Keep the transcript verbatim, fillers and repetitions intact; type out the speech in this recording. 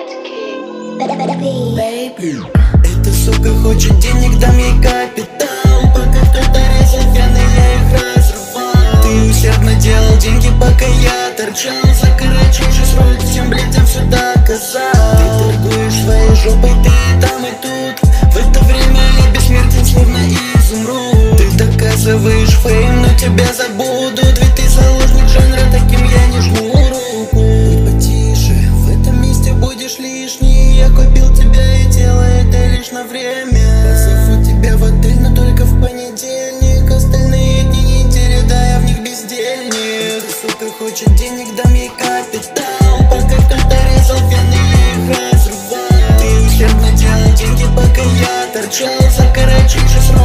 Эта сука хочет денег, дам ей капитал. Пока кто-то резал вены, я их разрывал. Ты усердно делал деньги, пока я торчал. За кратчайший срок всем блядям все доказал. Ты торгуешь своей жопой, ты и там и тут. В это время я бессмертен, словно изумруд. Ты доказываешь фейм, но тебя забудут. Ведь ты заложник жанра, таким я не жму руку. Будь потише, в этом месте будешь лишний. Я купил тебя и делаю это лишь на время. Позову тебя в отель, но только в понедельник. Остальные дни недели, да, я в них бездельник. Эта сука хочет денег, дам ей капитал. Пока кто-то резал вены, я их разрывал. Ты усердно делал деньги, пока я торчал. За кратчайший срок